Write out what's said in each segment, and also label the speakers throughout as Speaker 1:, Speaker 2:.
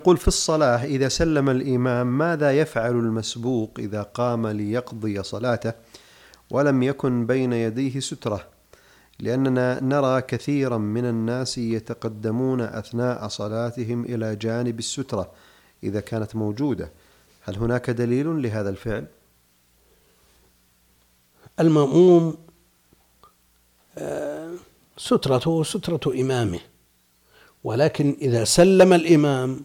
Speaker 1: قل في الصلاة إذا سلم الإمام ماذا يفعل المسبوق إذا قام ليقضي صلاته ولم يكن بين يديه سترة؟ لأننا نرى كثيرا من الناس يتقدمون أثناء صلاتهم إلى جانب السترة إذا كانت موجودة، هل هناك دليل لهذا الفعل؟
Speaker 2: المأموم سترته سترة إمامه، ولكن إذا سلم الإمام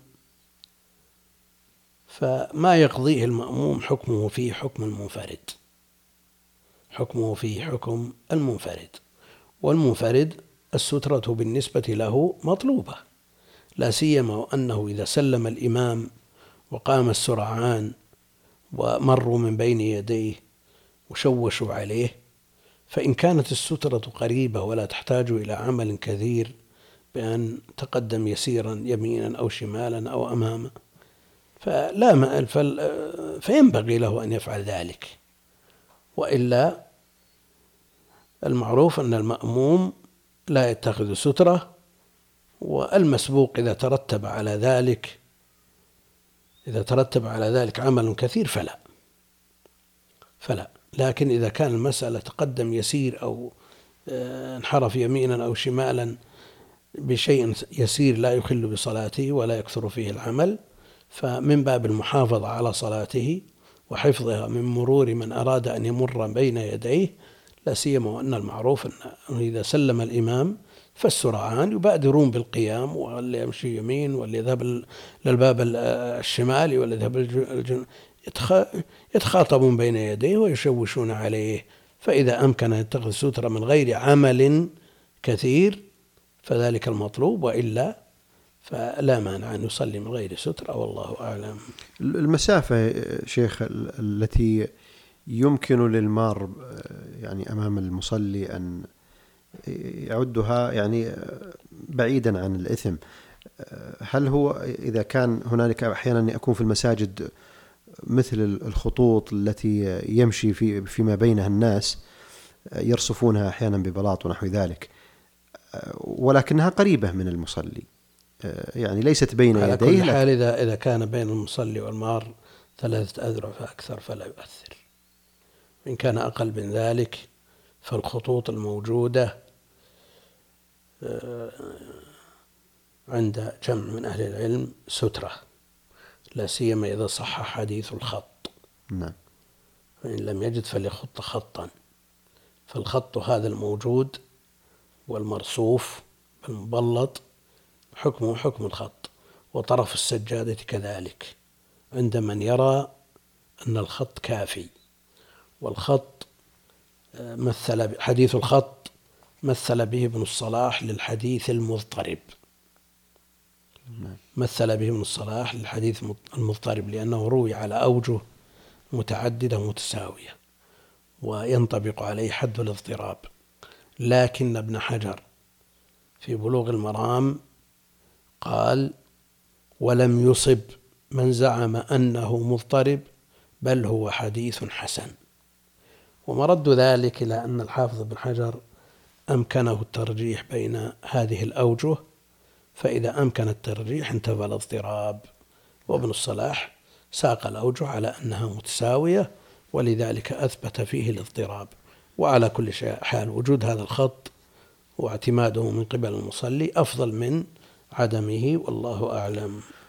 Speaker 2: فما يقضيه المأموم حكمه فيه حكم المنفرد، حكمه فيه حكم المنفرد، والمنفرد السترة بالنسبة له مطلوبة، لا سيما وأنه إذا سلم الإمام وقام السرعان ومروا من بين يديه وشوشوا عليه، فإن كانت السترة قريبة ولا تحتاج إلى عمل كثير بأن تقدم يسيرا يمينا أو شمالا أو أماما فينبغي له أن يفعل ذلك. وإلا المعروف أن المأموم لا يتخذ سترة، والمسبوق إذا ترتب على ذلك عمل كثير فلا. لكن إذا كان المسألة تقدم يسير أو انحرف يمينا أو شمالا بشيء يسير لا يخل بصلاته ولا يكثر فيه العمل، فمن باب المحافظة على صلاته وحفظها من مرور من أراد أن يمر بين يديه، لا سيما وأن المعروف أنه إذا سلم الإمام فالسرعان يبادرون بالقيام، واللي يمشي يمين واللي يذهب للباب الشمالي واللي يذهب يتخاطبون بين يديه ويشوشون عليه، فإذا أمكن أن يتخذ سترة من غير عمل كثير فذلك المطلوب، وإلا فلا مانع أن يصلي من غير سترة، والله أعلم.
Speaker 1: المسافة شيخ التي يمكن للمار يعني أمام المصلي أن يعدها يعني بعيدا عن الإثم، هل هو إذا كان هنالك أحيانا يكون في المساجد مثل الخطوط التي يمشي فيما بينها الناس يرصفونها أحيانا ببلاط ونحو ذلك، ولكنها قريبة من المصلي يعني ليست بين يديه،
Speaker 2: على كل حال إذا كان بين المصلي والمار 3 أذرع فأكثر فلا يؤثر، إن كان أقل من ذلك فالخطوط الموجودة عند جمع من أهل العلم سترة، لا سيما إذا صح حديث الخط.
Speaker 1: نعم.
Speaker 2: فإن لم يجد فليخط خطا، فالخط هذا الموجود والمرصوف المبلط حكمه حكم الخط، وطرف السجادة كذلك عند من يرى أن الخط كافي. والخط حديث الخط مثل به ابن الصلاح للحديث المضطرب، مثل به ابن الصلاح للحديث المضطرب لأنه روي على أوجه متعددة متساوية وينطبق عليه حد الاضطراب. لكن ابن حجر في بلوغ المرام قال: ولم يصب من زعم أنه مضطرب بل هو حديث حسن. ومرد ذلك إلى أن الحافظ ابن حجر أمكنه الترجيح بين هذه الأوجه، فإذا أمكن الترجيح انتفى الاضطراب، وابن الصلاح ساق الأوجه على أنها متساوية ولذلك أثبت فيه الاضطراب. وعلى كل حال وجود هذا الخط واعتماده من قبل المصلي أفضل من عدمه، والله أعلم.